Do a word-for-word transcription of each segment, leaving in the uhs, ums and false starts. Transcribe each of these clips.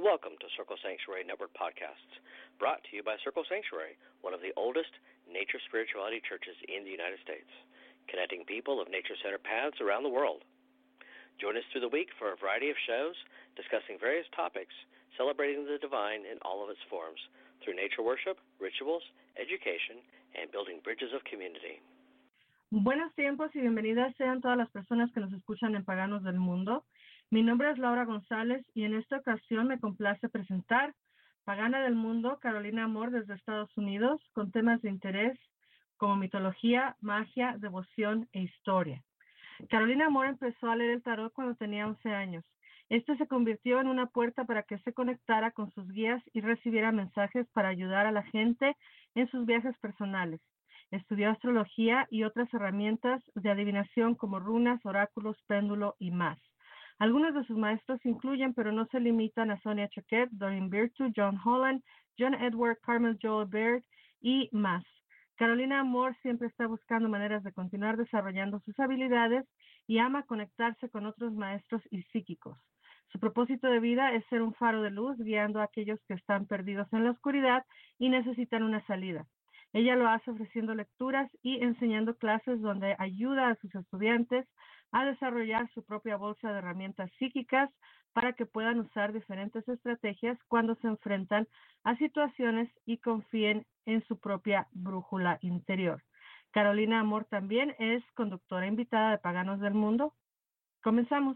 Welcome to Circle Sanctuary Network Podcasts, brought to you by Circle Sanctuary, one of the oldest nature spirituality churches in the United States, connecting people of nature-centered paths around the world. Join us through the week for a variety of shows discussing various topics, celebrating the divine in all of its forms, through nature worship, rituals, education, and building bridges of community. Buenos tiempos y bienvenidas sean todas las personas que nos escuchan en Paganos del Mundo. Mi nombre es Laura González y en esta ocasión me complace presentar Pagana del Mundo, Carolina Amor desde Estados Unidos, con temas de interés como mitología, magia, devoción e historia. Carolina Amor empezó a leer el tarot cuando tenía once años. Este se convirtió en una puerta para que se conectara con sus guías y recibiera mensajes para ayudar a la gente en sus viajes personales. Estudió astrología y otras herramientas de adivinación como runas, oráculos, péndulo y más. Algunos de sus maestros incluyen, pero no se limitan, a Sonia Choquette, Doreen Virtue, John Holland, John Edward, Carmel Joel Baird y más. Carolina Amor siempre está buscando maneras de continuar desarrollando sus habilidades y ama conectarse con otros maestros y psíquicos. Su propósito de vida es ser un faro de luz, guiando a aquellos que están perdidos en la oscuridad y necesitan una salida. Ella lo hace ofreciendo lecturas y enseñando clases donde ayuda a sus estudiantes a desarrollar su propia bolsa de herramientas psíquicas para que puedan usar diferentes estrategias cuando se enfrentan a situaciones y confíen en su propia brújula interior. Carolina Amor también es conductora invitada de Paganos del Mundo. Comenzamos.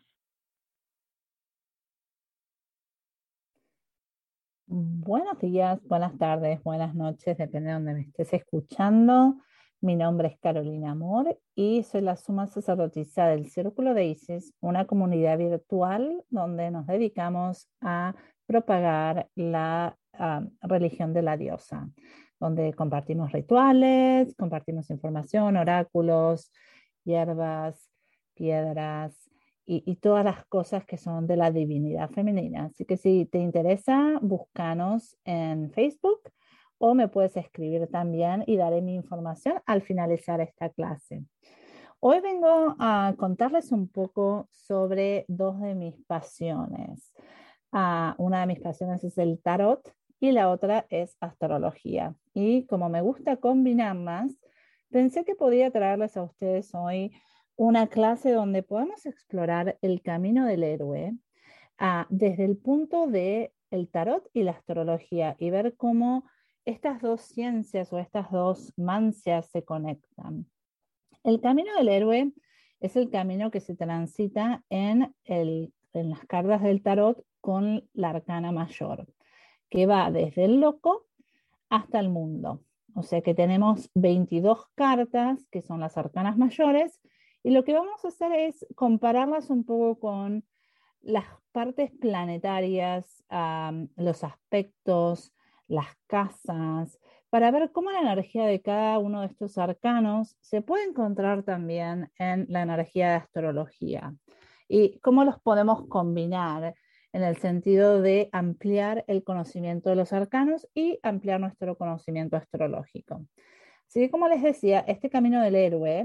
Buenos días, buenas tardes, buenas noches, depende de donde me estés escuchando. Mi nombre es Carolina Amor y soy la suma sacerdotisa del Círculo de Isis, una comunidad virtual donde nos dedicamos a propagar la uh, religión de la diosa, donde compartimos rituales, compartimos información, oráculos, hierbas, piedras, Y, y todas las cosas que son de la divinidad femenina. Así que si te interesa, búscanos en Facebook o me puedes escribir también y daré mi información al finalizar esta clase. Hoy vengo a contarles un poco sobre dos de mis pasiones. Uh, una de mis pasiones es el tarot y la otra es astrología. Y como me gusta combinarlas, pensé que podía traerles a ustedes hoy una clase donde podemos explorar el camino del héroe uh, desde el punto de el tarot y la astrología y ver cómo estas dos ciencias o estas dos mancias se conectan. El camino del héroe es el camino que se transita en, el, en las cartas del tarot con la arcana mayor, que va desde el loco hasta el mundo. O sea que tenemos veintidós cartas que son las arcanas mayores. Y lo que vamos a hacer es compararlas un poco con las partes planetarias, um, los aspectos, las casas, para ver cómo la energía de cada uno de estos arcanos se puede encontrar también en la energía de astrología y cómo los podemos combinar en el sentido de ampliar el conocimiento de los arcanos y ampliar nuestro conocimiento astrológico. Así que, como les decía, este camino del héroe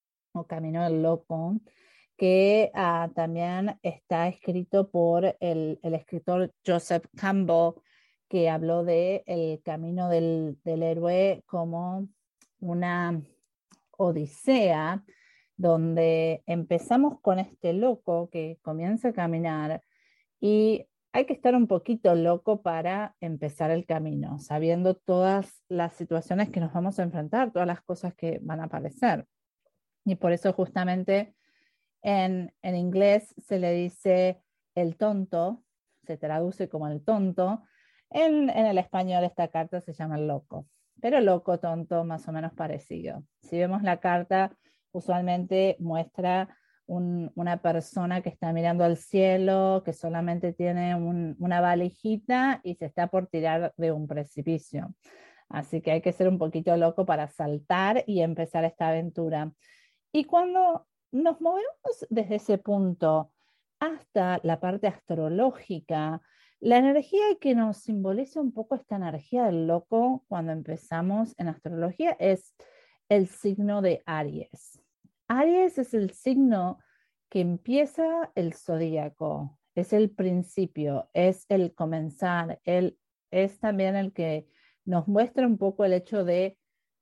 o Camino del Loco, que uh, también está escrito por el, el escritor Joseph Campbell, que habló de el camino del, del héroe como una odisea, donde empezamos con este loco que comienza a caminar y hay que estar un poquito loco para empezar el camino, sabiendo todas las situaciones que nos vamos a enfrentar, todas las cosas que van a aparecer. Y por eso justamente en, en inglés se le dice el tonto, se traduce como el tonto. En, en el español esta carta se llama el loco, pero loco, tonto, más o menos parecido. Si vemos la carta, usualmente muestra un, una persona que está mirando al cielo, que solamente tiene un, una valijita y se está por tirar de un precipicio. Así que hay que ser un poquito loco para saltar y empezar esta aventura. Y cuando nos movemos desde ese punto hasta la parte astrológica, la energía que nos simboliza un poco esta energía del loco cuando empezamos en astrología es el signo de Aries. Aries es el signo que empieza el zodíaco, es el principio, es el comenzar, él es también el que nos muestra un poco el hecho de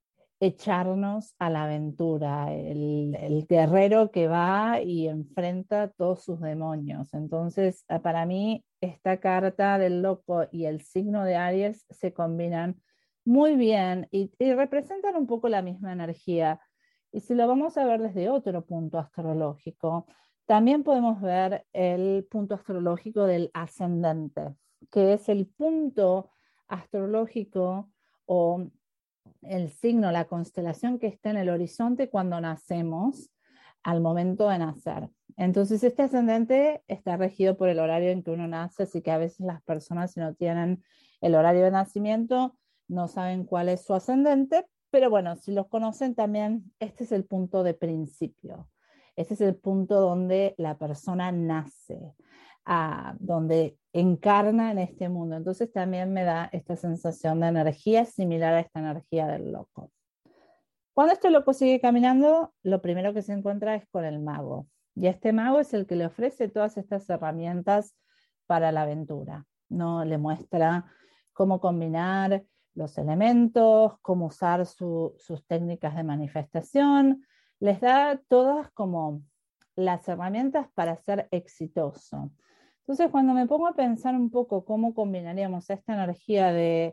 echarnos a la aventura, el, el guerrero que va y enfrenta todos sus demonios. Entonces, para mí, esta carta del loco y el signo de Aries se combinan muy bien y, y representan un poco la misma energía. Y si lo vamos a ver desde otro punto astrológico, también podemos ver el punto astrológico del ascendente, que es el punto astrológico o el signo, la constelación que está en el horizonte cuando nacemos, al momento de nacer. Entonces, este ascendente está regido por el horario en que uno nace, así que a veces las personas, si no tienen el horario de nacimiento, no saben cuál es su ascendente, pero bueno, si los conocen también, este es el punto de principio. Este es el punto donde la persona nace, ah, donde encarna en este mundo. Entonces también me da esta sensación de energía similar a esta energía del loco. Cuando este loco sigue caminando, lo primero que se encuentra es con el mago. Y este mago es el que le ofrece todas estas herramientas para la aventura, ¿no? Le muestra cómo combinar los elementos, cómo usar su, sus técnicas de manifestación, les da todas como las herramientas para ser exitoso. Entonces, cuando me pongo a pensar un poco cómo combinaríamos esta energía de,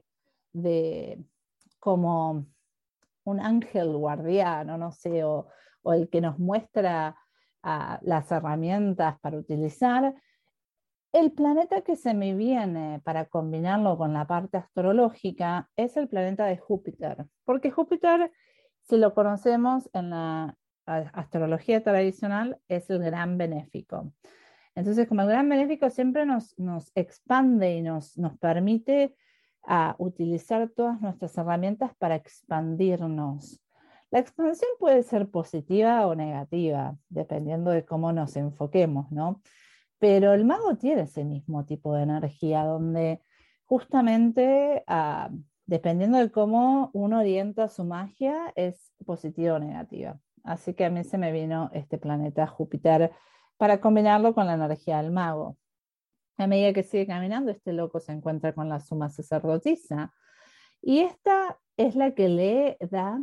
de como un ángel guardiano, no sé, o, o el que nos muestra uh, las herramientas para utilizar, el planeta que se me viene para combinarlo con la parte astrológica es el planeta de Júpiter, porque Júpiter, si lo conocemos en la astrología tradicional, es el gran benéfico. Entonces, como el gran benéfico siempre nos, nos expande y nos, nos permite uh, utilizar todas nuestras herramientas para expandirnos. La expansión puede ser positiva o negativa, dependiendo de cómo nos enfoquemos, ¿no? Pero el mago tiene ese mismo tipo de energía, donde justamente, uh, dependiendo de cómo uno orienta su magia, es positiva o negativa. Así que a mí se me vino este planeta Júpiter para combinarlo con la energía del mago. A medida que sigue caminando, este loco se encuentra con la suma sacerdotisa. Y esta es la que le da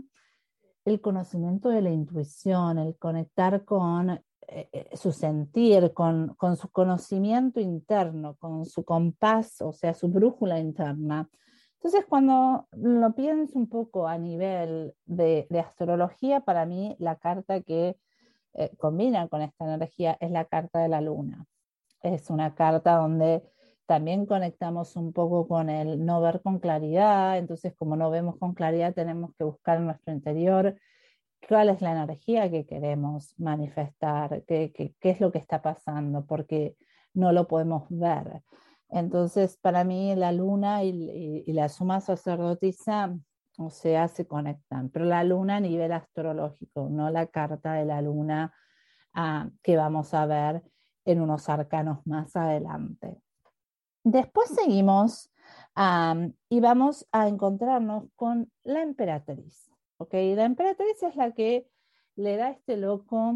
el conocimiento de la intuición, el conectar con eh, su sentir, con, con su conocimiento interno, con su compás, o sea, su brújula interna. Entonces, cuando lo pienso un poco a nivel de, de astrología, para mí la carta que eh, combina con esta energía es la carta de la luna. Es una carta donde también conectamos un poco con el no ver con claridad. Entonces, como no vemos con claridad, tenemos que buscar en nuestro interior cuál es la energía que queremos manifestar, qué, qué, qué es lo que está pasando, porque no lo podemos ver. Entonces, para mí la luna y, y, y la suma sacerdotisa, o sea, se conectan, pero la luna a nivel astrológico, no la carta de la luna uh, que vamos a ver en unos arcanos más adelante. Después seguimos um, y vamos a encontrarnos con la emperatriz. ¿Okay? La emperatriz es la que le da a este loco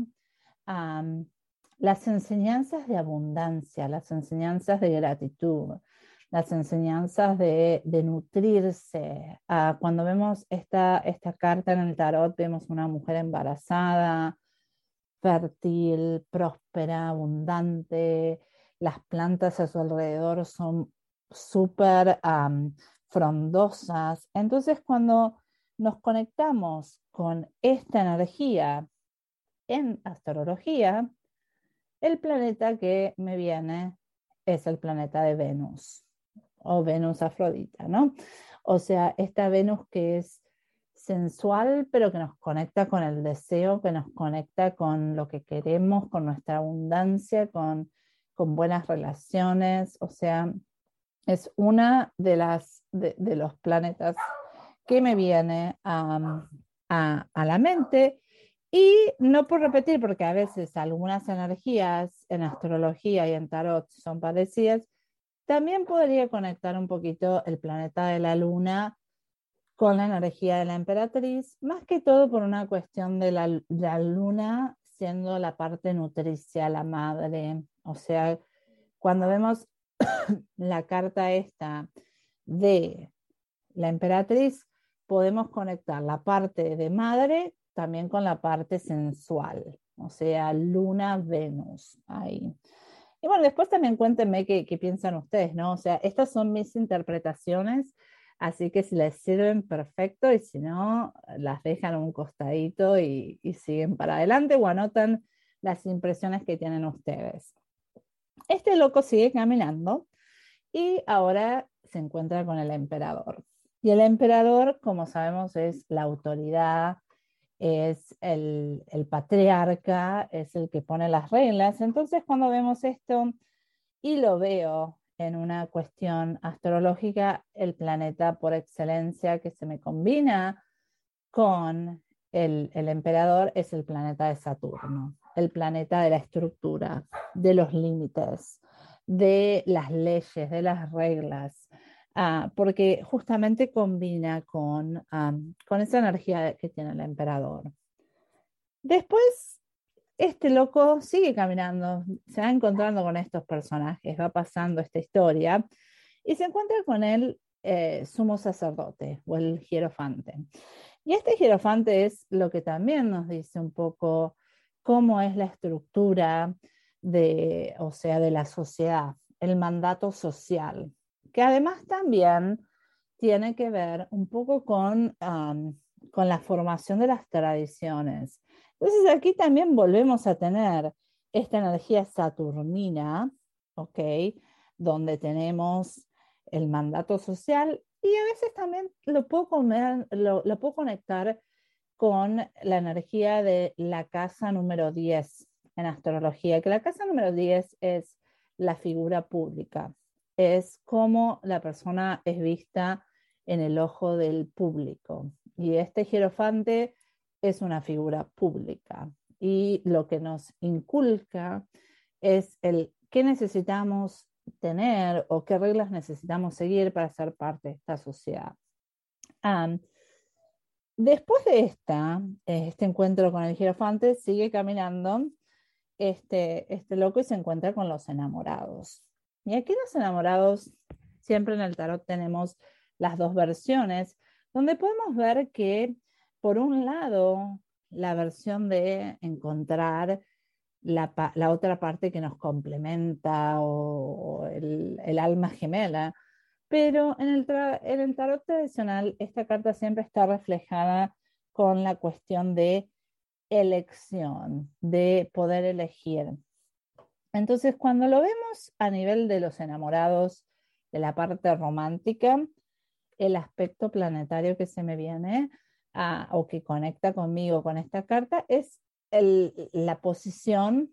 um, las enseñanzas de abundancia, las enseñanzas de gratitud, las enseñanzas de, de nutrirse. Uh, cuando vemos esta, esta carta en el tarot, vemos una mujer embarazada, fértil, próspera, abundante. Las plantas a su alrededor son súper um, frondosas. Entonces, cuando nos conectamos con esta energía en astrología, el planeta que me viene es el planeta de Venus o Venus Afrodita, ¿no? O sea, esta Venus que es sensual, pero que nos conecta con el deseo, que nos conecta con lo que queremos, con nuestra abundancia, con, con buenas relaciones. O sea, es una de las de, de los planetas que me viene a, a, a la mente. Y no por repetir, porque a veces algunas energías en astrología y en tarot son parecidas, también podría conectar un poquito el planeta de la luna con la energía de la emperatriz, más que todo por una cuestión de la, la luna siendo la parte nutricia, la madre. O sea, cuando vemos la carta esta de la emperatriz, podemos conectar la parte de madre también con la parte sensual, o sea, Luna, Venus, ahí. Y bueno, después también cuéntenme qué, qué piensan ustedes, ¿no? O sea, estas son mis interpretaciones, así que si les sirven, perfecto, y si no, las dejan a un costadito y, y siguen para adelante o anotan las impresiones que tienen ustedes. Este loco sigue caminando y ahora se encuentra con el emperador. Y el emperador, como sabemos, es la autoridad, es el, el patriarca, es el que pone las reglas. Entonces, cuando vemos esto y lo veo en una cuestión astrológica, el planeta por excelencia que se me combina con el, el emperador es el planeta de Saturno, el planeta de la estructura, de los límites, de las leyes, de las reglas, uh, porque justamente combina con, um, con esa energía que tiene el emperador. Después, este loco sigue caminando, se va encontrando con estos personajes, va pasando esta historia y se encuentra con el eh, sumo sacerdote o el hierofante. Y este hierofante es lo que también nos dice un poco cómo es la estructura de, o sea, de la sociedad, el mandato social, que además también tiene que ver un poco con, um, con la formación de las tradiciones. Entonces aquí también volvemos a tener esta energía saturnina, ¿ok? Donde tenemos el mandato social y a veces también lo puedo, comer, lo, lo puedo conectar con la energía de la casa número diez en astrología, que la casa número diez es la figura pública, es cómo la persona es vista en el ojo del público. Y este hierofante es una figura pública y lo que nos inculca es el qué necesitamos tener o qué reglas necesitamos seguir para ser parte de esta sociedad. Um, después de esta, este encuentro con el hierofante, sigue caminando este, este loco y se encuentra con los enamorados. Y aquí los enamorados, siempre en el tarot tenemos las dos versiones, donde podemos ver que, por un lado, la versión de encontrar La, la otra parte que nos complementa o, o el, el alma gemela. Pero en el, en el tarot tradicional esta carta siempre está reflejada con la cuestión de elección, de poder elegir. Entonces, cuando lo vemos a nivel de los enamorados, de la parte romántica, el aspecto planetario que se me viene a, o que conecta conmigo con esta carta es El, la posición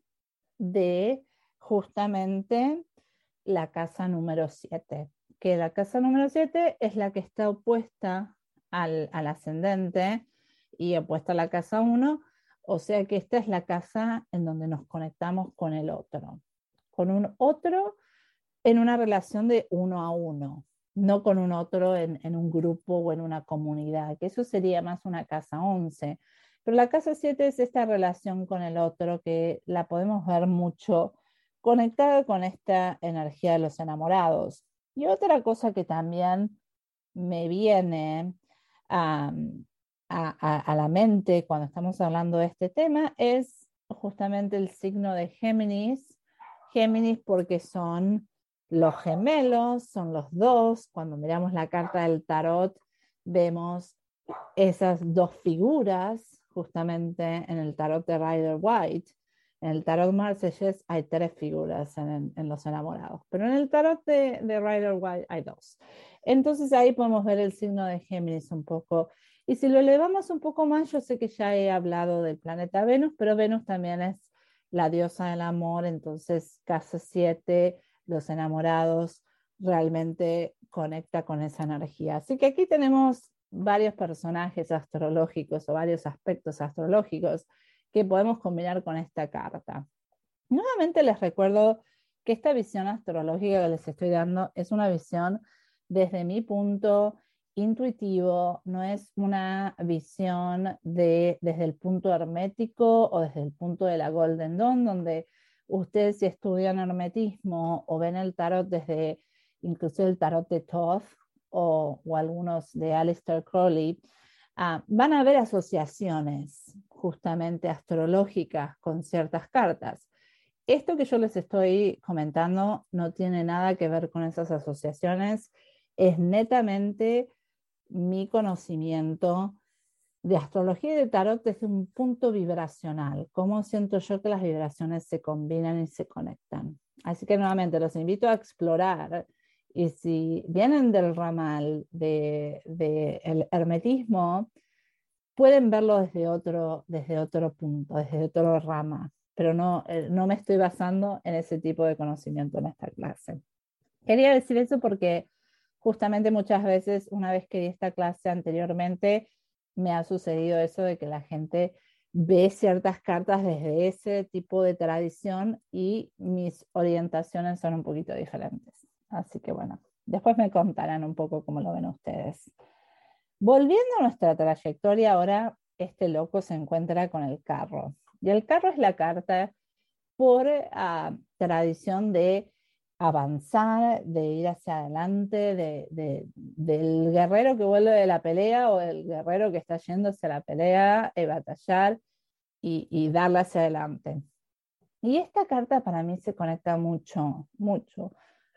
de justamente la casa número siete, que la casa número siete es la que está opuesta al, al ascendente y opuesta a la casa uno, o sea que esta es la casa en donde nos conectamos con el otro, con un otro en una relación de uno a uno, no con un otro en, en un grupo o en una comunidad, que eso sería más una casa once. Pero la casa siete es esta relación con el otro que la podemos ver mucho conectada con esta energía de los enamorados. Y otra cosa que también me viene um, a, a, a la mente cuando estamos hablando de este tema es justamente el signo de Géminis. Géminis porque son los gemelos, son los dos. Cuando miramos la carta del tarot vemos esas dos figuras justamente en el tarot de Rider White. En el tarot Marseillaise hay tres figuras en, en los enamorados, pero en el tarot de, de Rider White hay dos. Entonces ahí podemos ver el signo de Géminis un poco. Y si lo elevamos un poco más, yo sé que ya he hablado del planeta Venus, pero Venus también es la diosa del amor, entonces casa siete, los enamorados, realmente conecta con esa energía. Así que aquí tenemos varios personajes astrológicos o varios aspectos astrológicos que podemos combinar con esta carta. Nuevamente les recuerdo que esta visión astrológica que les estoy dando es una visión desde mi punto intuitivo, no es una visión de, desde el punto hermético o desde el punto de la Golden Dawn, donde ustedes si estudian hermetismo o ven el tarot desde incluso el tarot de Thoth o, o algunos de Aleister Crowley, uh, van a ver asociaciones justamente astrológicas con ciertas cartas. Esto que yo les estoy comentando no tiene nada que ver con esas asociaciones, es netamente mi conocimiento de astrología y de tarot desde un punto vibracional, cómo siento yo que las vibraciones se combinan y se conectan. Así que nuevamente los invito a explorar, y si vienen del ramal del de, de hermetismo, pueden verlo desde otro, desde otro punto, desde otro rama, pero no, no me estoy basando en ese tipo de conocimiento en esta clase. Quería decir eso porque justamente muchas veces, una vez que di esta clase anteriormente, me ha sucedido eso de que la gente ve ciertas cartas desde ese tipo de tradición y mis orientaciones son un poquito diferentes. Así que bueno, después me contarán un poco cómo lo ven ustedes. Volviendo a nuestra trayectoria, ahora este loco se encuentra con el carro. Y el carro es la carta por uh, tradición de avanzar, de ir hacia adelante, de, de, del guerrero que vuelve de la pelea o el guerrero que está yendo hacia la pelea, y batallar y, y darle hacia adelante. Y esta carta para mí se conecta mucho, mucho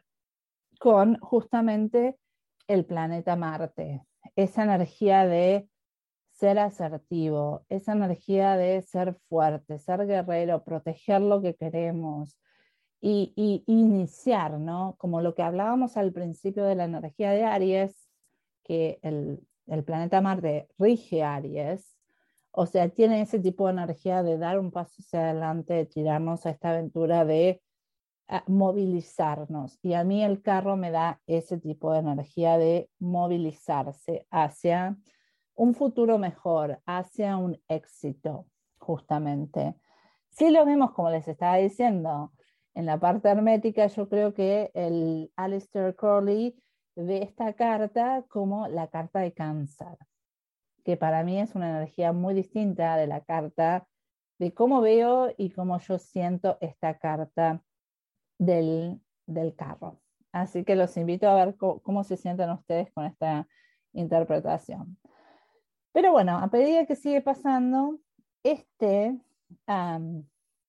con justamente el planeta Marte, esa energía de ser asertivo, esa energía de ser fuerte, ser guerrero, proteger lo que queremos y, y iniciar, ¿no? Como lo que hablábamos al principio de la energía de Aries, que el, el planeta Marte rige Aries, o sea, tiene ese tipo de energía de dar un paso hacia adelante, de tirarnos a esta aventura de a movilizarnos, y a mí el carro me da ese tipo de energía de movilizarse hacia un futuro mejor, hacia un éxito, justamente. Si lo vemos, como les estaba diciendo, en la parte hermética, yo creo que el Aleister Crowley ve esta carta como la carta de Cáncer, que para mí es una energía muy distinta de la carta, de cómo veo y cómo yo siento esta carta Del, del carro. Así que los invito a ver cómo, cómo se sienten ustedes con esta interpretación. Pero bueno, a medida que sigue pasando, este, um,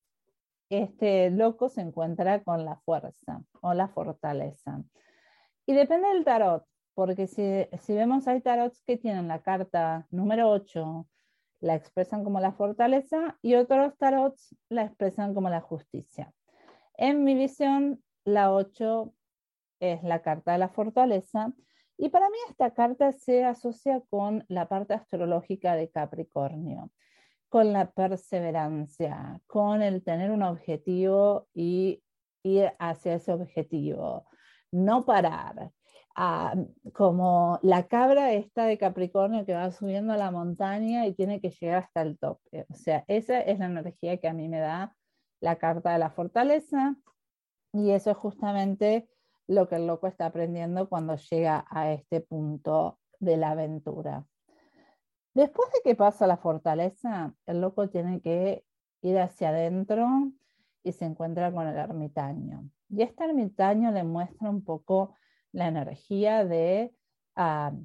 este loco se encuentra con la fuerza o la fortaleza. Y depende del tarot, porque si, si vemos, hay tarots que tienen la carta número ocho, la expresan como la fortaleza, y otros tarots la expresan como la justicia. En mi visión, la ocho es la carta de la fortaleza, y para mí esta carta se asocia con la parte astrológica de Capricornio, con la perseverancia, con el tener un objetivo y ir hacia ese objetivo, no parar. Ah, como la cabra esta de Capricornio que va subiendo a la montaña y tiene que llegar hasta el tope. O sea, esa es la energía que a mí me da la carta de la fortaleza, y eso es justamente lo que el loco está aprendiendo cuando llega a este punto de la aventura. Después de que pasa la fortaleza, el loco tiene que ir hacia adentro y se encuentra con el ermitaño. Y este ermitaño le muestra un poco la energía de, uh,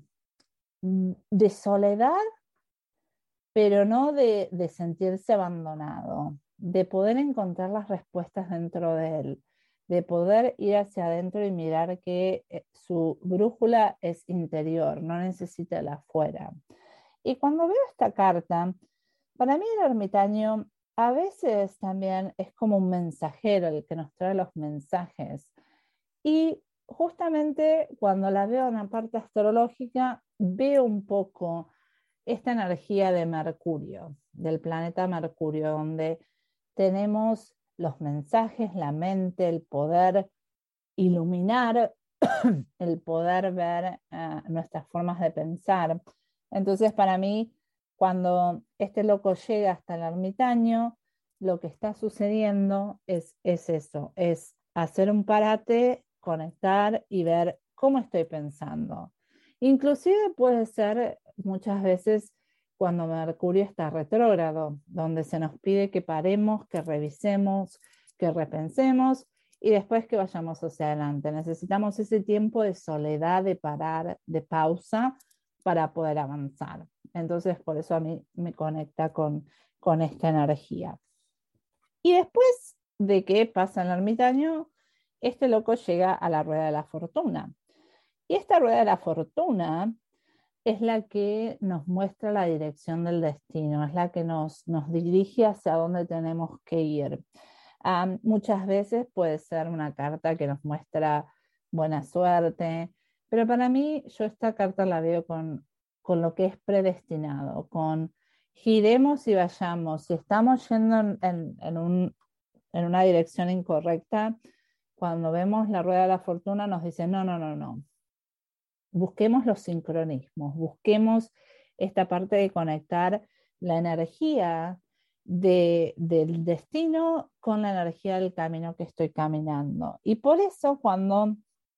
de soledad, pero no de, de sentirse abandonado, de poder encontrar las respuestas dentro de él, de poder ir hacia adentro y mirar que su brújula es interior, no necesita la afuera. Y cuando veo esta carta, para mí el ermitaño a veces también es como un mensajero, el que nos trae los mensajes. Y justamente cuando la veo en la parte astrológica, veo un poco esta energía de Mercurio, del planeta Mercurio, donde tenemos los mensajes, la mente, el poder iluminar, el poder ver uh, nuestras formas de pensar. Entonces, para mí, cuando este loco llega hasta el ermitaño, lo que está sucediendo es, es eso, es hacer un parate, conectar y ver cómo estoy pensando. Inclusive puede ser muchas veces cuando Mercurio está retrógrado, donde se nos pide que paremos, que revisemos, que repensemos y después que vayamos hacia adelante. Necesitamos ese tiempo de soledad, de parar, de pausa para poder avanzar. Entonces, por eso a mí me conecta con, con esta energía. Y después de que pasa el ermitaño, este loco llega a la rueda de la fortuna. Y esta rueda de la fortuna es la que nos muestra la dirección del destino, es la que nos, nos dirige hacia dónde tenemos que ir. Um, muchas veces puede ser una carta que nos muestra buena suerte, pero para mí yo esta carta la veo con, con lo que es predestinado, con giremos y vayamos. Si estamos yendo en, en, en, un, en una dirección incorrecta, cuando vemos la rueda de la fortuna nos dice no, no, no, no. Busquemos los sincronismos, busquemos esta parte de conectar la energía de, del destino con la energía del camino que estoy caminando. Y por eso cuando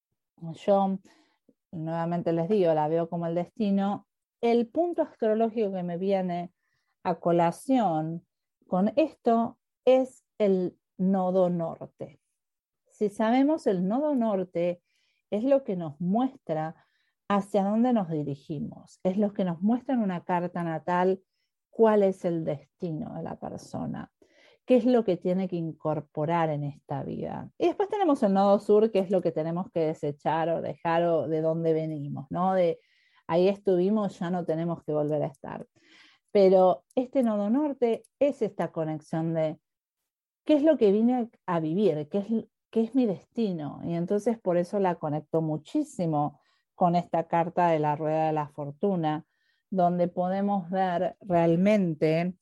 yo, nuevamente les digo, la veo como el destino, el punto astrológico que me viene a colación con esto es el nodo norte. Si sabemos, el nodo norte es lo que nos muestra hacia dónde nos dirigimos, es lo que nos muestra en una carta natal cuál es el destino de la persona, qué es lo que tiene que incorporar en esta vida. Y después tenemos el nodo sur, que es lo que tenemos que desechar o dejar o de dónde venimos, ¿no? De ahí estuvimos, ya no tenemos que volver a estar. Pero este nodo norte es esta conexión de qué es lo que vine a vivir, qué es, qué es mi destino. Y entonces por eso la conecto muchísimo con esta carta de la rueda de la fortuna, donde podemos ver realmente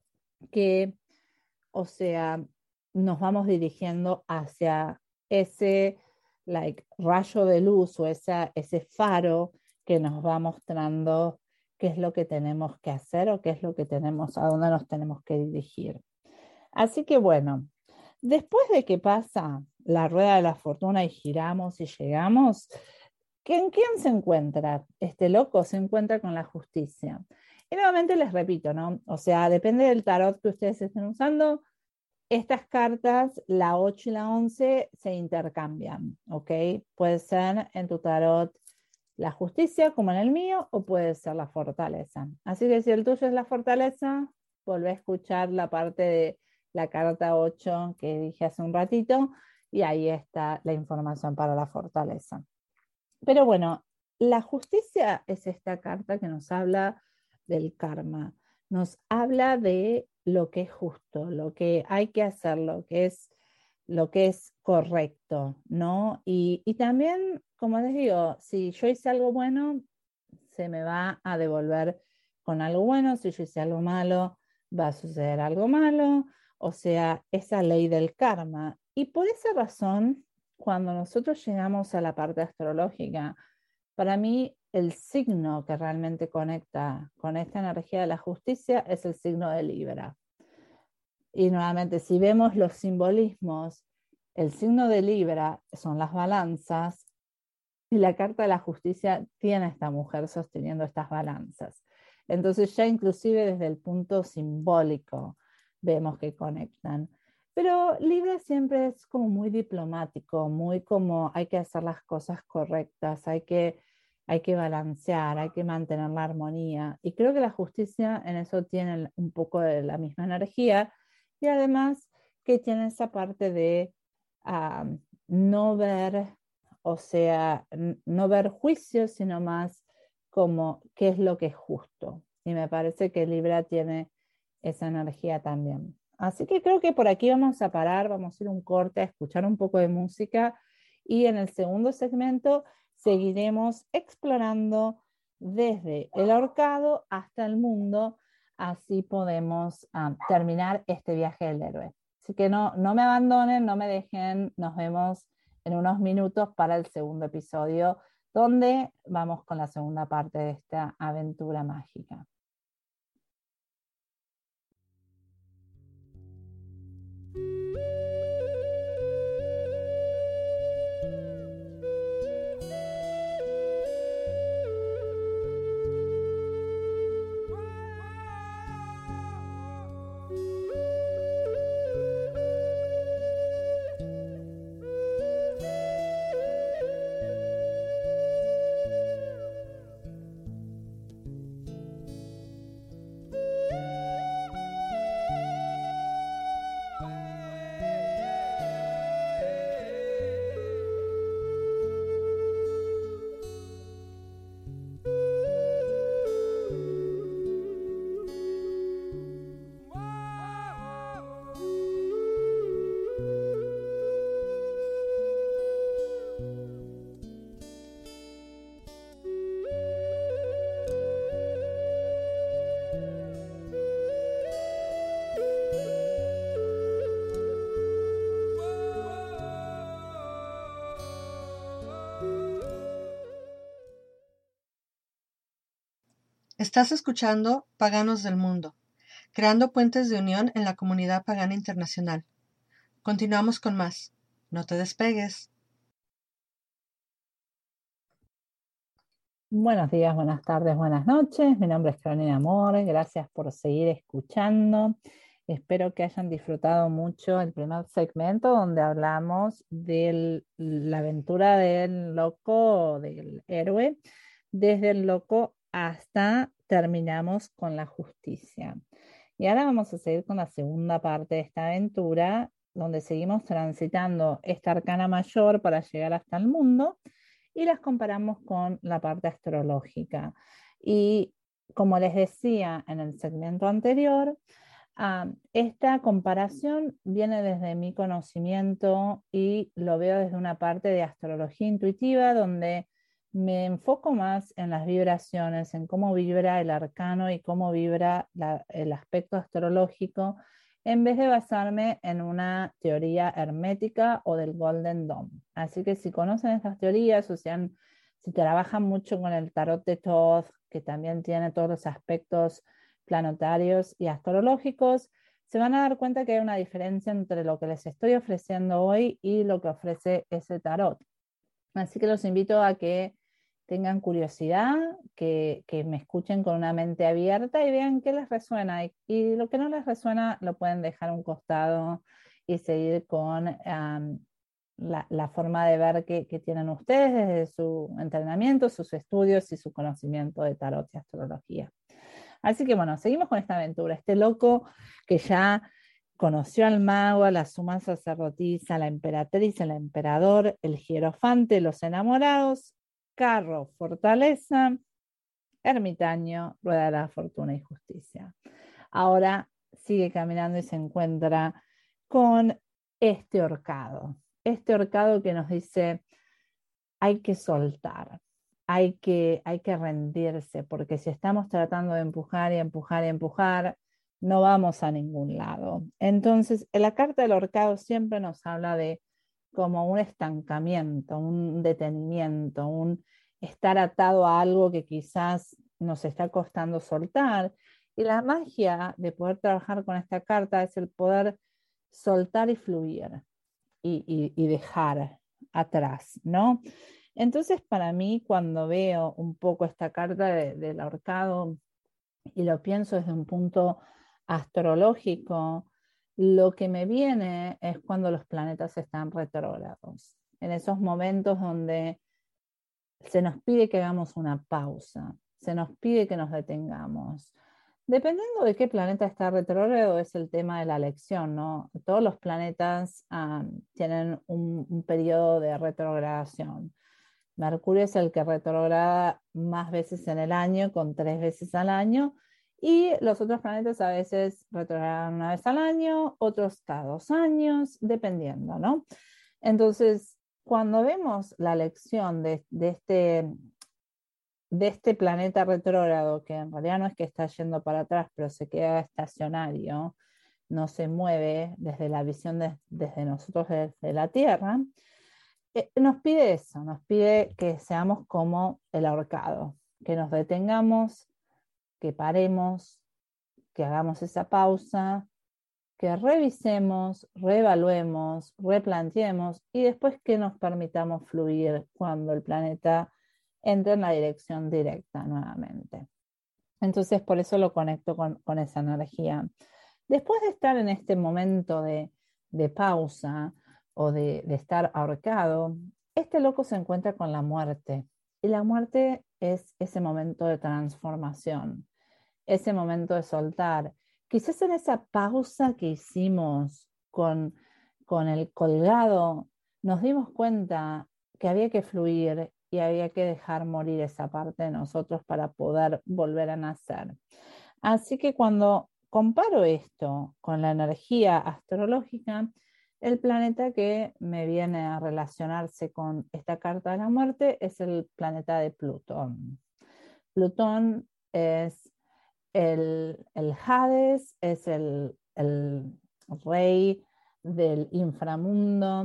que, o sea, nos vamos dirigiendo hacia ese like, rayo de luz o esa, ese faro que nos va mostrando qué es lo que tenemos que hacer o qué es lo que tenemos, a dónde nos tenemos que dirigir. Así que bueno, después de que pasa la rueda de la fortuna y giramos y llegamos, ¿en quién se encuentra este loco? Se encuentra con la justicia. Y nuevamente les repito, ¿no? O sea, depende del tarot que ustedes estén usando, estas cartas, la ocho y la once, se intercambian, ¿ok? Puede ser en tu tarot la justicia, como en el mío, o puede ser la fortaleza. Así que si el tuyo es la fortaleza, volvé a escuchar la parte de la carta ocho que dije hace un ratito, y ahí está la información para la fortaleza. Pero bueno, la justicia es esta carta que nos habla del karma, nos habla de lo que es justo, lo que hay que hacer, lo que es, lo que es correcto, ¿no? Y, y también, como les digo, si yo hice algo bueno, se me va a devolver con algo bueno, si yo hice algo malo, va a suceder algo malo, o sea, esa ley del karma. Y por esa razón, cuando nosotros llegamos a la parte astrológica, para mí el signo que realmente conecta con esta energía de la justicia es el signo de Libra. Y nuevamente, si vemos los simbolismos, el signo de Libra son las balanzas y la carta de la justicia tiene a esta mujer sosteniendo estas balanzas. Entonces ya inclusive desde el punto simbólico vemos que conectan. Pero Libra siempre es como muy diplomático, muy como hay que hacer las cosas correctas, hay que, hay que balancear, hay que mantener la armonía. Y creo que la justicia en eso tiene un poco de la misma energía y además que tiene esa parte de uh, no ver, o sea, no ver juicios, sino más como qué es lo que es justo. Y me parece que Libra tiene esa energía también. Así que creo que por aquí vamos a parar, vamos a ir a un corte, a escuchar un poco de música y en el segundo segmento seguiremos explorando desde el ahorcado hasta el mundo, así podemos um, terminar este viaje del héroe. Así que no, no me abandonen, no me dejen, nos vemos en unos minutos para el segundo episodio, donde vamos con la segunda parte de esta aventura mágica. Estás escuchando Paganos del Mundo, creando puentes de unión en la comunidad pagana internacional. Continuamos con más. No te despegues. Buenos días, buenas tardes, buenas noches. Mi nombre es Carolina Amor. Gracias por seguir escuchando. Espero que hayan disfrutado mucho el primer segmento donde hablamos de la aventura del loco, del héroe, desde el loco hasta terminamos con la justicia. Y ahora vamos a seguir con la segunda parte de esta aventura, donde seguimos transitando esta arcana mayor para llegar hasta el mundo y las comparamos con la parte astrológica. Y como les decía en el segmento anterior, Uh, esta comparación viene desde mi conocimiento y lo veo desde una parte de astrología intuitiva donde me enfoco más en las vibraciones, en cómo vibra el arcano y cómo vibra la, el aspecto astrológico, en vez de basarme en una teoría hermética o del Golden Dawn. Así que si conocen estas teorías o si, han, si trabajan mucho con el tarot de Thoth, que también tiene todos los aspectos planetarios y astrológicos, se van a dar cuenta que hay una diferencia entre lo que les estoy ofreciendo hoy y lo que ofrece ese tarot. Así que los invito a que tengan curiosidad, que, que me escuchen con una mente abierta y vean qué les resuena. Y, y lo que no les resuena lo pueden dejar a un costado y seguir con um, la, la forma de ver que, que tienen ustedes desde su entrenamiento, sus estudios y su conocimiento de tarot y astrología. Así que bueno, seguimos con esta aventura. Este loco que ya conoció al mago, a la suma sacerdotisa, a la emperatriz, al emperador, el hierofante, los enamorados, carro, fortaleza, ermitaño, rueda de la fortuna y justicia. Ahora sigue caminando y se encuentra con este horcado. Este horcado que nos dice, hay que soltar. Hay que, hay que rendirse, porque si estamos tratando de empujar y empujar y empujar, no vamos a ningún lado. Entonces, la carta del horcado siempre nos habla de como un estancamiento, un detenimiento, un estar atado a algo que quizás nos está costando soltar. Y la magia de poder trabajar con esta carta es el poder soltar y fluir y, y, y dejar atrás, ¿no? Entonces, para mí, cuando veo un poco esta carta de, del ahorcado y lo pienso desde un punto astrológico, lo que me viene es cuando los planetas están retrógrados. En esos momentos donde se nos pide que hagamos una pausa, se nos pide que nos detengamos. Dependiendo de qué planeta está retrógrado es el tema de la elección, ¿no? Todos los planetas um, tienen un, un periodo de retrogradación. Mercurio es el que retrograda más veces en el año, con tres veces al año, y los otros planetas a veces retrogradan una vez al año, otros cada dos años, dependiendo, ¿no? Entonces, cuando vemos la elección de, de, este, de este planeta retrógrado, que en realidad no es que está yendo para atrás, pero se queda estacionario, no se mueve desde la visión de, desde nosotros, desde la Tierra, Eh, nos pide eso, nos pide que seamos como el ahorcado, que nos detengamos, que paremos, que hagamos esa pausa, que revisemos, reevaluemos, replanteemos y después que nos permitamos fluir cuando el planeta entre en la dirección directa nuevamente. Entonces, por eso lo conecto con, con esa energía. Después de estar en este momento de, de pausa, o de, de estar ahorcado, este loco se encuentra con la muerte. Y la muerte es ese momento de transformación, ese momento de soltar. Quizás en esa pausa que hicimos con, con el colgado, nos dimos cuenta que había que fluir y había que dejar morir esa parte de nosotros para poder volver a nacer. Así que cuando comparo esto con la energía astrológica, el planeta que me viene a relacionarse con esta carta de la muerte es el planeta de Plutón. Plutón es el, el Hades, es el, el rey del inframundo,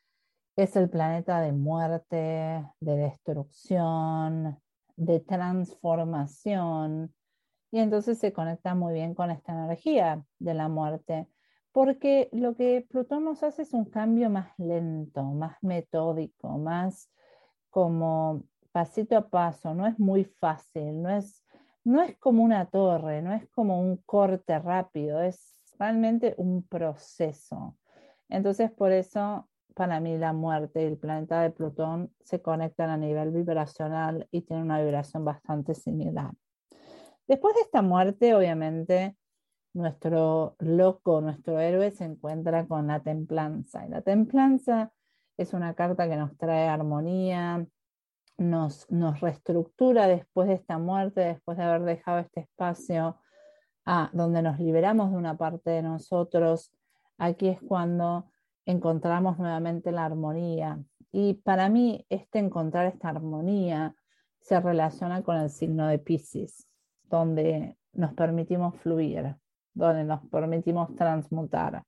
es el planeta de muerte, de destrucción, de transformación, y entonces se conecta muy bien con esta energía de la muerte, porque lo que Plutón nos hace es un cambio más lento, más metódico, más como pasito a paso, no es muy fácil, no es, no es como una torre, no es como un corte rápido, es realmente un proceso. Entonces, por eso, para mí, la muerte y el planeta de Plutón se conectan a nivel vibracional y tienen una vibración bastante similar. Después de esta muerte, obviamente, nuestro loco, nuestro héroe se encuentra con la templanza. Y la templanza es una carta que nos trae armonía, nos, nos reestructura después de esta muerte, después de haber dejado este espacio a, donde nos liberamos de una parte de nosotros. Aquí es cuando encontramos nuevamente la armonía. Y para mí, este encontrar esta armonía se relaciona con el signo de Piscis, donde nos permitimos fluir, donde nos permitimos transmutar.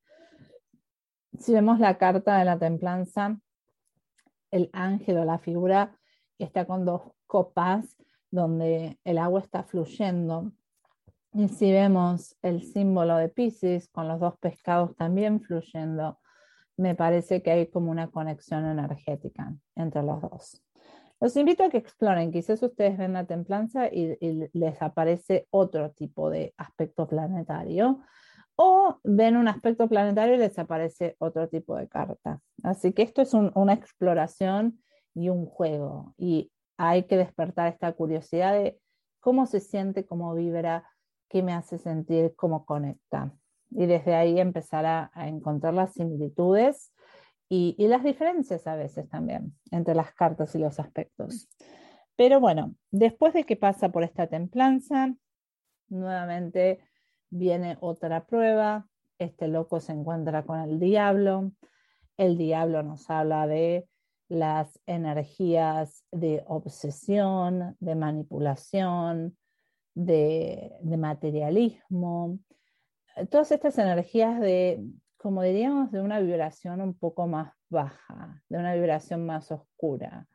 Si vemos la carta de la templanza, el ángel o la figura está con dos copas donde el agua está fluyendo. Y si vemos el símbolo de Piscis con los dos pescados también fluyendo, me parece que hay como una conexión energética entre los dos. Los invito a que exploren, quizás ustedes ven la templanza y, y les aparece otro tipo de aspecto planetario, o ven un aspecto planetario y les aparece otro tipo de carta. Así que esto es un, una exploración y un juego, y hay que despertar esta curiosidad de cómo se siente, cómo vibra, qué me hace sentir, cómo conecta. Y desde ahí empezar a, a encontrar las similitudes y, y las diferencias a veces también entre las cartas y los aspectos. Pero bueno, después de que pasa por esta templanza, nuevamente viene otra prueba. Este loco se encuentra con el diablo. El diablo nos habla de las energías de obsesión, de manipulación, de, de materialismo. Todas estas energías de, como diríamos, de una vibración un poco más baja, de una vibración más oscura.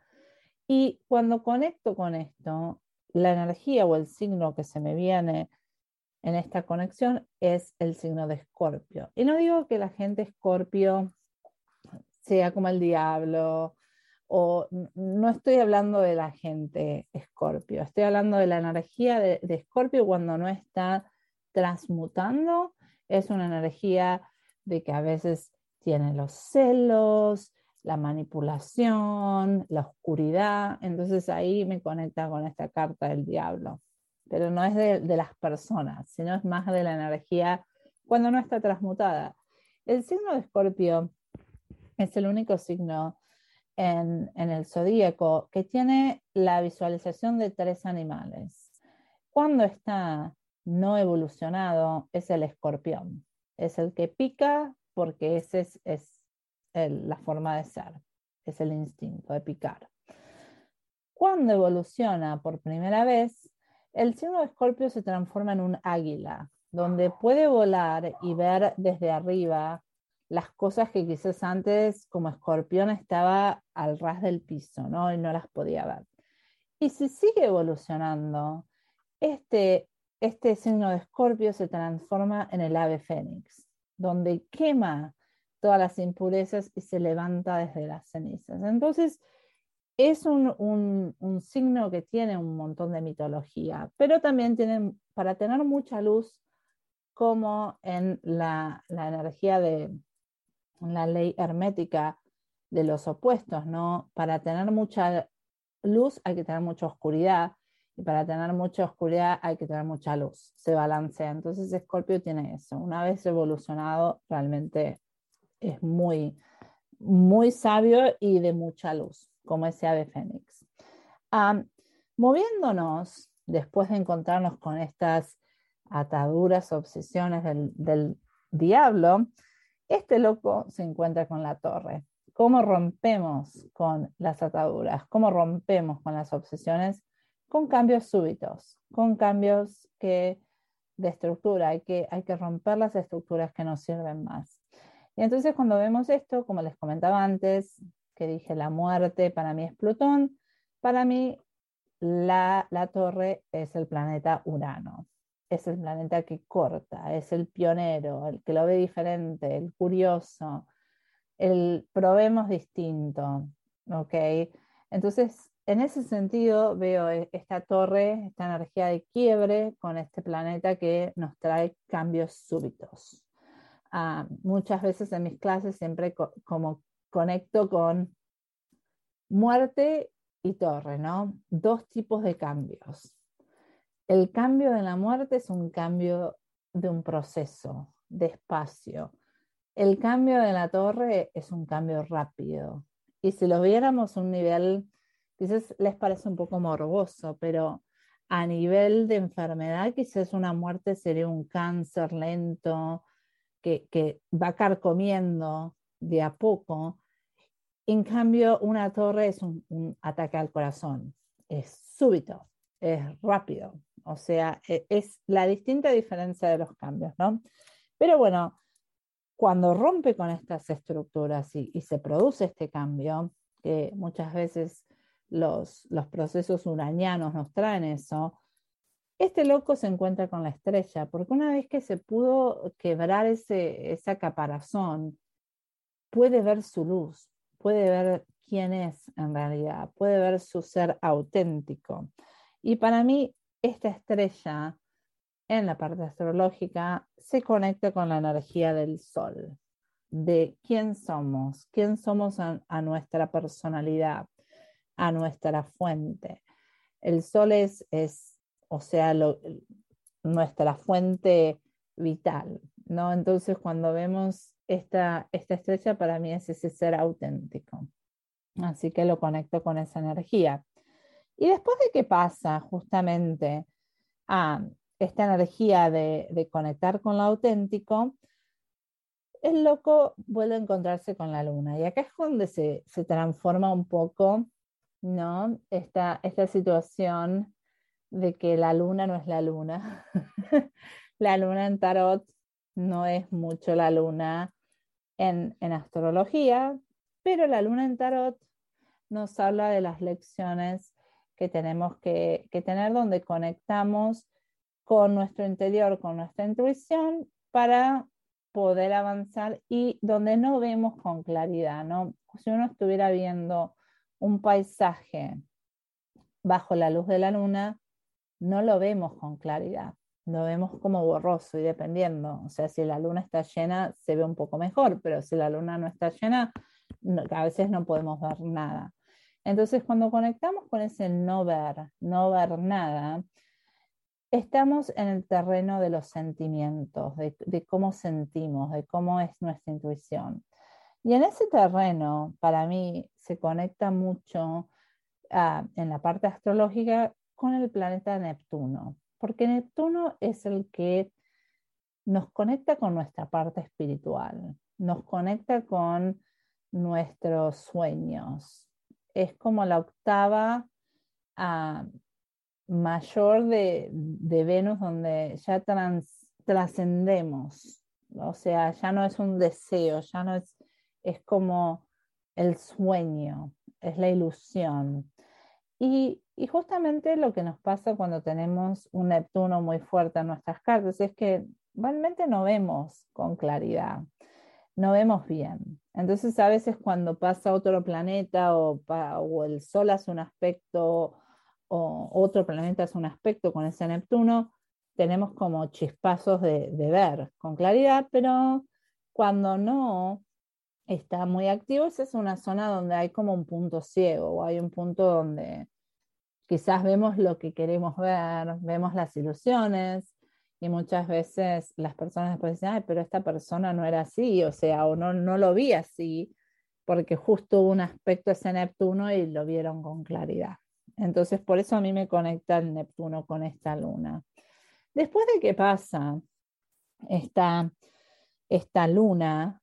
Y cuando conecto con esto, la energía o el signo que se me viene en esta conexión es el signo de Escorpio. Y no digo que la gente Escorpio sea como el diablo, o no estoy hablando de la gente Escorpio, estoy hablando de la energía de Escorpio cuando no está transmutando. Es una energía de que a veces tiene los celos, la manipulación, la oscuridad. Entonces ahí me conecta con esta carta del diablo. Pero no es de, de las personas, sino es más de la energía cuando no está transmutada. El signo de Escorpio es el único signo en, en el zodíaco que tiene la visualización de tres animales. Cuando está no evolucionado es el escorpión, es el que pica porque esa es, es el, la forma de ser, es el instinto de picar. Cuando evoluciona por primera vez, el signo de Escorpio se transforma en un águila, donde puede volar y ver desde arriba las cosas que quizás antes como escorpión estaba al ras del piso, ¿no? Y no las podía ver. Y si sigue evolucionando, este, este signo de Escorpio se transforma en el ave fénix, donde quema todas las impurezas y se levanta desde las cenizas. Entonces, es un, un, un signo que tiene un montón de mitología, pero también tiene, para tener mucha luz, como en la, la energía de la ley hermética de los opuestos, ¿no? Para tener mucha luz hay que tener mucha oscuridad, y para tener mucha oscuridad hay que tener mucha luz, se balancea. Entonces Escorpio tiene eso. Una vez evolucionado, realmente es muy, muy sabio y de mucha luz, como ese ave fénix. Um, moviéndonos, después de encontrarnos con estas ataduras, obsesiones del, del diablo, este loco se encuentra con la torre. ¿Cómo rompemos con las ataduras? ¿Cómo rompemos con las obsesiones? Con cambios súbitos, con cambios que, de estructura. Hay que, hay que romper las estructuras que nos sirven más. Y entonces cuando vemos esto, como les comentaba antes, que dije la muerte para mí es Plutón, para mí la, la torre es el planeta Urano. es el planeta que corta, es el pionero, el que lo ve diferente, el curioso, el probemos distinto, ¿ok? Entonces, en ese sentido veo esta torre, esta energía de quiebre con este planeta que nos trae cambios súbitos. Uh, muchas veces en mis clases siempre co como conecto con muerte y torre, ¿no? Dos tipos de cambios. El cambio de la muerte es un cambio de un proceso, de espacio. El cambio de la torre es un cambio rápido. Y si lo viéramos a un nivel, quizás les parece un poco morboso, pero a nivel de enfermedad, quizás una muerte sería un cáncer lento que, que va carcomiendo de a poco. En cambio, una torre es un, un ataque al corazón. Es súbito, es rápido. O sea, es la distinta diferencia de los cambios, ¿no? Pero bueno, cuando rompe con estas estructuras y, y se produce este cambio, que muchas veces los, los procesos uranianos nos traen eso, este loco se encuentra con la estrella, porque una vez que se pudo quebrar ese, esa caparazón, puede ver su luz, puede ver quién es en realidad, puede ver su ser auténtico. Y para mí, esta estrella, en la parte astrológica, se conecta con la energía del sol, de quién somos, quién somos a, a nuestra personalidad, a nuestra fuente. El sol es, es o sea, lo, nuestra fuente vital, ¿no? Entonces, cuando vemos esta, esta estrella, para mí es ese ser auténtico. Así que lo conecto con esa energía. Y después de que pasa justamente a esta energía de, de conectar con lo auténtico, el loco vuelve a encontrarse con la luna. Y acá es donde se, se transforma un poco, ¿no? Esta, esta situación de que la luna no es la luna. La luna en tarot no es mucho la luna en, en astrología, pero la luna en tarot nos habla de las lecciones que tenemos que, que tener, donde conectamos con nuestro interior, con nuestra intuición, para poder avanzar, y donde no vemos con claridad, ¿no? Si uno estuviera viendo un paisaje bajo la luz de la luna, no lo vemos con claridad, lo vemos como borroso, y dependiendo, o sea, si la luna está llena se ve un poco mejor, pero si la luna no está llena, no, a veces no podemos ver nada. Entonces, cuando conectamos con ese no ver, no ver nada, estamos en el terreno de los sentimientos, de, de cómo sentimos, de cómo es nuestra intuición. Y en ese terreno, para mí, se conecta mucho uh, en la parte astrológica con el planeta Neptuno, porque Neptuno es el que nos conecta con nuestra parte espiritual, nos conecta con nuestros sueños. Es como la octava uh, mayor de, de Venus, donde ya trans, trascendemos, o sea, ya no es un deseo, ya no es, es como el sueño, es la ilusión. Y, y justamente lo que nos pasa cuando tenemos un Neptuno muy fuerte en nuestras cartas es que realmente no vemos con claridad, no vemos bien. Entonces a veces cuando pasa otro planeta o, o el Sol hace un aspecto o otro planeta hace un aspecto con ese Neptuno, tenemos como chispazos de, de ver con claridad, pero cuando no está muy activo, esa es una zona donde hay como un punto ciego, o hay un punto donde quizás vemos lo que queremos ver, vemos las ilusiones, y muchas veces las personas después dicen, ay, pero esta persona no era así, o sea, o no, no lo vi así, porque justo hubo un aspecto a ese Neptuno y lo vieron con claridad. Entonces, por eso a mí me conecta el Neptuno con esta luna. Después de que pasa esta, esta luna,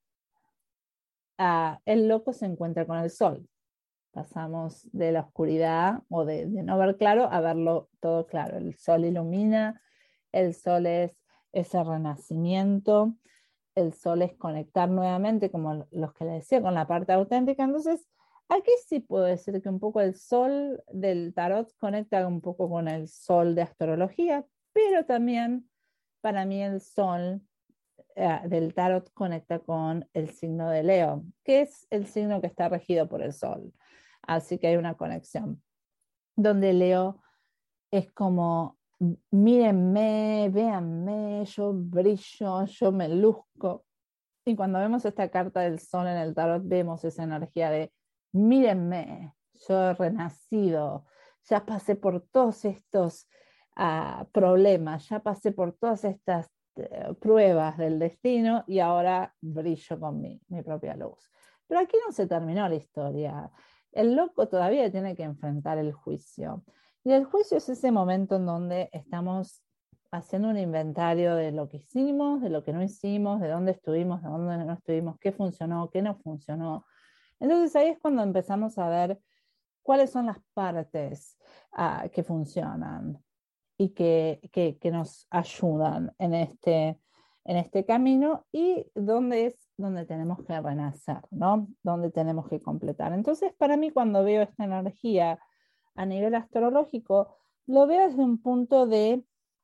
uh, el loco se encuentra con el sol. Pasamos de la oscuridad o de, de no ver claro a verlo todo claro. El sol ilumina, el sol es ese renacimiento, el sol es conectar nuevamente, como los que les decía, con la parte auténtica. Entonces, aquí sí puedo decir que un poco el sol del tarot conecta un poco con el sol de astrología, pero también para mí el sol eh, del tarot conecta con el signo de Leo, que es el signo que está regido por el sol. Así que hay una conexión, donde Leo es como, mírenme, véanme, yo brillo, yo me luzco. Y cuando vemos esta carta del sol en el tarot, vemos esa energía de, mírenme, yo he renacido, ya pasé por todos estos uh, problemas, ya pasé por todas estas uh, pruebas del destino y ahora brillo con mi, mi propia luz. Pero aquí no se terminó la historia. El loco todavía tiene que enfrentar el juicio. Y el juicio es ese momento en donde estamos haciendo un inventario de lo que hicimos, de lo que no hicimos, de dónde estuvimos, de dónde no estuvimos, qué funcionó, qué no funcionó. Entonces ahí es cuando empezamos a ver cuáles son las partes uh, que funcionan y que, que, que nos ayudan en este, en este camino y dónde es donde tenemos que renacer, ¿no? Dónde tenemos que completar. Entonces, para mí, cuando veo esta energía a nivel astrológico, lo veo desde un punto de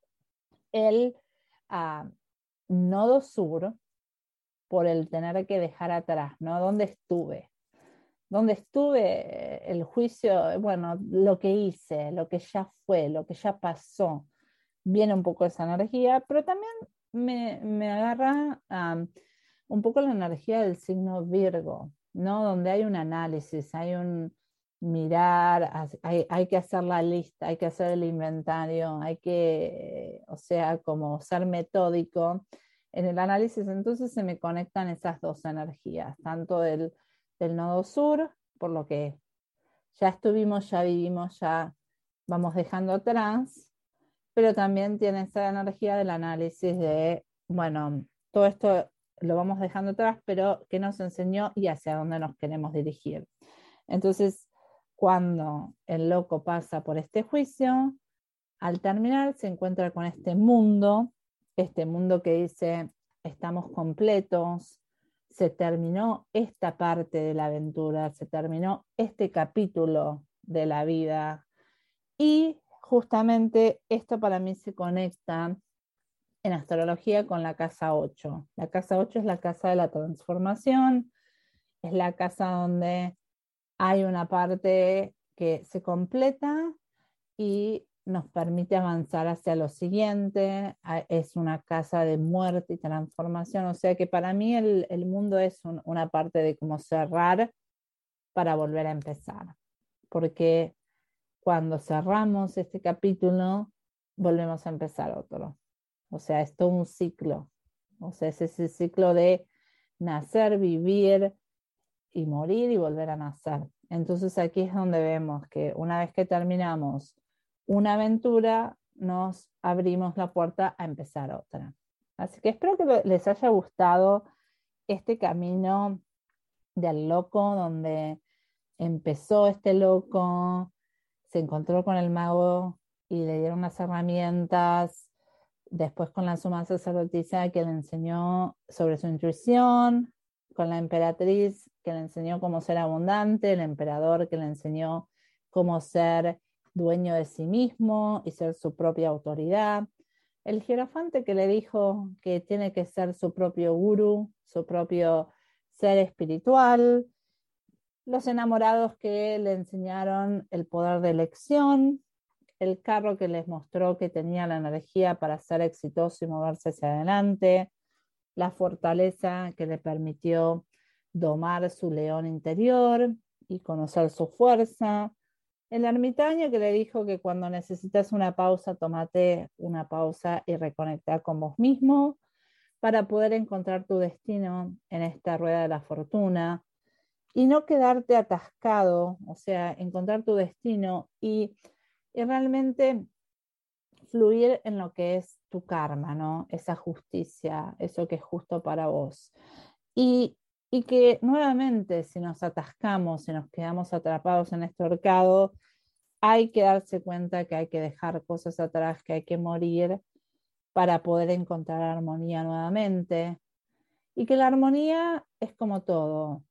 el uh, nodo sur, por el tener que dejar atrás, ¿no? ¿Dónde estuve? ¿Dónde estuve? El juicio, bueno, lo que hice, lo que ya fue, lo que ya pasó, viene un poco esa energía, pero también me, me agarra um, un poco la energía del signo Virgo, ¿no? Donde hay un análisis, hay un mirar, hay, hay que hacer la lista, hay que hacer el inventario, hay que, o sea, como ser metódico en el análisis. Entonces se me conectan esas dos energías, tanto del, del nodo sur, por lo que ya estuvimos, ya vivimos, ya vamos dejando atrás, pero también tiene esa energía del análisis de, bueno, todo esto lo vamos dejando atrás, pero ¿qué nos enseñó y hacia dónde nos queremos dirigir? Entonces, cuando el loco pasa por este juicio, al terminar se encuentra con este mundo, este mundo que dice, estamos completos, se terminó esta parte de la aventura, se terminó este capítulo de la vida y justamente esto para mí se conecta en astrología con la casa ocho. La casa ocho es la casa de la transformación, es la casa donde hay una parte que se completa y nos permite avanzar hacia lo siguiente. Es una casa de muerte y transformación, o sea que para mí el, el mundo es un, una parte de cómo cerrar para volver a empezar, porque cuando cerramos este capítulo volvemos a empezar otro, o sea, es todo un ciclo, o sea, es ese ciclo de nacer, vivir y morir y volver a nacer. Entonces aquí es donde vemos que una vez que terminamos una aventura, nos abrimos la puerta a empezar otra. Así que espero que les haya gustado este camino del loco, donde empezó este loco, se encontró con el mago y le dieron unas herramientas, después con la suma sacerdotisa que le enseñó sobre su intuición, con la emperatriz que le enseñó cómo ser abundante, el emperador que le enseñó cómo ser dueño de sí mismo y ser su propia autoridad, el hierofante que le dijo que tiene que ser su propio gurú, su propio ser espiritual, los enamorados que le enseñaron el poder de elección, el carro que les mostró que tenía la energía para ser exitoso y moverse hacia adelante, la fortaleza que le permitió domar su león interior y conocer su fuerza, el ermitaño que le dijo que cuando necesitas una pausa, tómate una pausa y reconecta con vos mismo para poder encontrar tu destino en esta rueda de la fortuna y no quedarte atascado, o sea, encontrar tu destino y, y realmente fluir en lo que es tu karma, ¿no? Esa justicia, eso que es justo para vos. Y, y que nuevamente, si nos atascamos, si nos quedamos atrapados en este horcado, hay que darse cuenta que hay que dejar cosas atrás, que hay que morir para poder encontrar armonía nuevamente. Y que la armonía es como todo.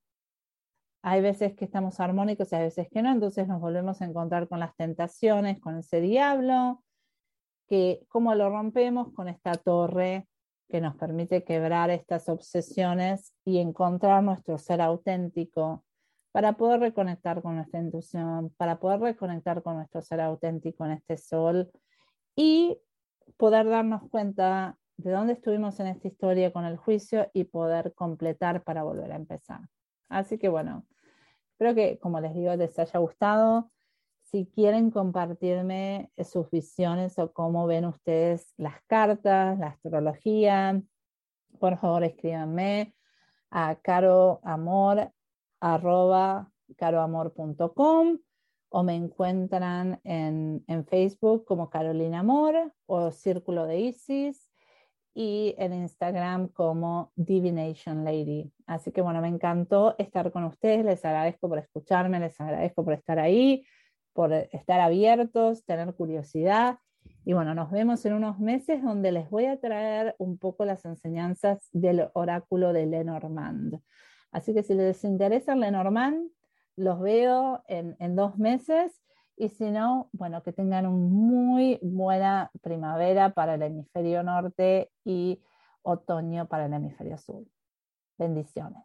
Hay veces que estamos armónicos y hay veces que no, entonces nos volvemos a encontrar con las tentaciones, con ese diablo, que cómo lo rompemos con esta torre que nos permite quebrar estas obsesiones y encontrar nuestro ser auténtico para poder reconectar con nuestra intuición, para poder reconectar con nuestro ser auténtico en este sol y poder darnos cuenta de dónde estuvimos en esta historia con el juicio y poder completar para volver a empezar. Así que bueno, espero que, como les digo, les haya gustado. Si quieren compartirme sus visiones o cómo ven ustedes las cartas, la astrología, por favor escríbanme a caroamor arroba caroamor punto com o me encuentran en, en Facebook como Carolina Amor o Círculo de Isis y en Instagram como Divination Lady. Así que bueno, me encantó estar con ustedes, les agradezco por escucharme, les agradezco por estar ahí, por estar abiertos, tener curiosidad. Y bueno, nos vemos en unos meses donde les voy a traer un poco las enseñanzas del oráculo de Lenormand. Así que si les interesa Lenormand, los veo en, en dos meses. Y si no, bueno, que tengan una muy buena primavera para el hemisferio norte y otoño para el hemisferio sur. Bendiciones.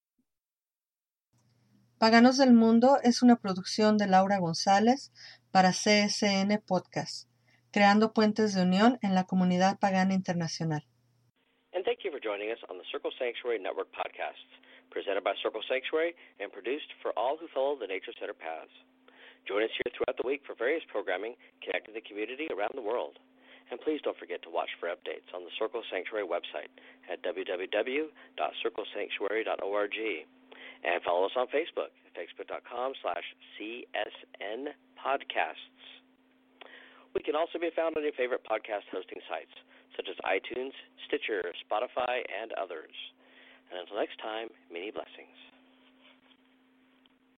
Paganos del Mundo es una producción de Laura González para C S N Podcast, creando puentes de unión en la comunidad pagana internacional. And thank you for joining us on the Circle Sanctuary Network podcasts, presented by Circle Sanctuary and produced for all who follow the Nature Center paths. Join us here throughout the week for various programming connecting the community around the world. And please don't forget to watch for updates on the Circle Sanctuary website at w w w dot circle sanctuary dot org. And follow us on Facebook at facebook.com slash CSN podcasts. We can also be found on your favorite podcast hosting sites, such as iTunes, Stitcher, Spotify, and others. And until next time, many blessings.